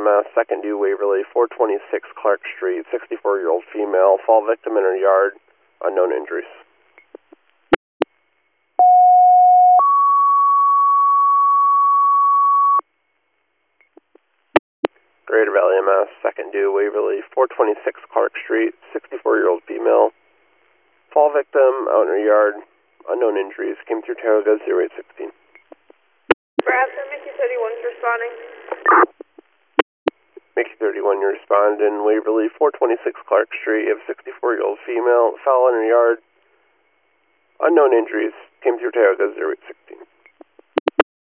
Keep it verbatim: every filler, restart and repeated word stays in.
M S, second due Waverly, four twenty-six Clark Street, sixty-four-year-old female, fall victim in her yard, unknown injuries. Greater Valley M S, second due Waverly, four twenty-six Clark Street, sixty-four-year-old female, fall victim out in her yard, unknown injuries, came through Tioga zero eight sixteen. Bradford, Mickey thirty-one is responding. Mickey thirty-one, you respond in Waverly, four twenty-six Clark Street, you have a sixty-four-year-old female, foul in her yard, unknown injuries, came through Tioga zero eight sixteen.